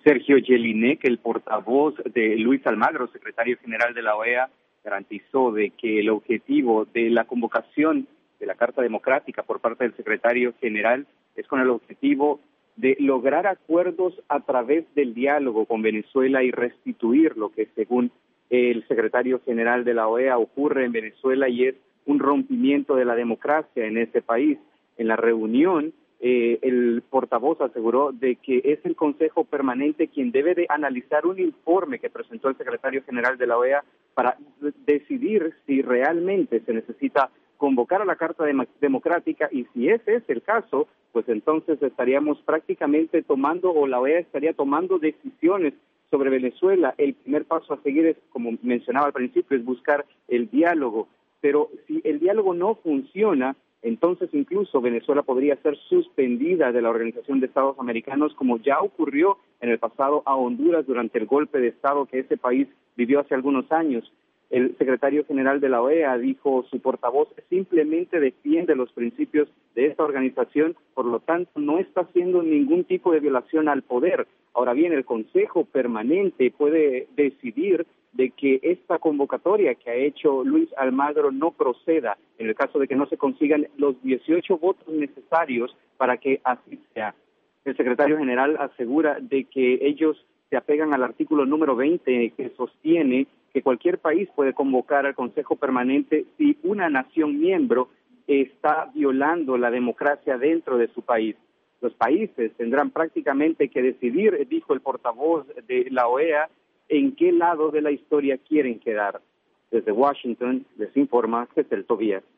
Sergio Jelinek, el portavoz de Luis Almagro, secretario general de la OEA, garantizó de que el objetivo de la convocación de la Carta Democrática por parte del secretario general es con el objetivo de lograr acuerdos a través del diálogo con Venezuela y restituir lo que, según el secretario general de la OEA, ocurre en Venezuela y es un rompimiento de la democracia en ese país. En la reunión, el portavoz aseguró de que es el Consejo Permanente quien debe de analizar un informe que presentó el secretario general de la OEA para decidir si realmente se necesita convocar a la Carta Democrática, y si ese es el caso, pues entonces estaríamos prácticamente tomando, o la OEA estaría tomando decisiones sobre Venezuela. El primer paso a seguir es, como mencionaba al principio, es buscar el diálogo, pero si el diálogo no funciona, entonces incluso Venezuela podría ser suspendida de la Organización de Estados Americanos, como ya ocurrió en el pasado a Honduras durante el golpe de Estado que ese país vivió hace algunos años. El secretario general de la OEA dijo, su portavoz simplemente defiende los principios de esta organización, por lo tanto no está haciendo ningún tipo de violación al poder. Ahora bien, el Consejo Permanente puede decidir de que esta convocatoria que ha hecho Luis Almagro no proceda, en el caso de que no se consigan los 18 votos necesarios para que así sea. El secretario general asegura de que ellos se apegan al artículo número 20 que sostiene que cualquier país puede convocar al Consejo Permanente si una nación miembro está violando la democracia dentro de su país. Los países tendrán prácticamente que decidir, dijo el portavoz de la OEA, en qué lado de la historia quieren quedar. Desde Washington les informa Cecil Tobías.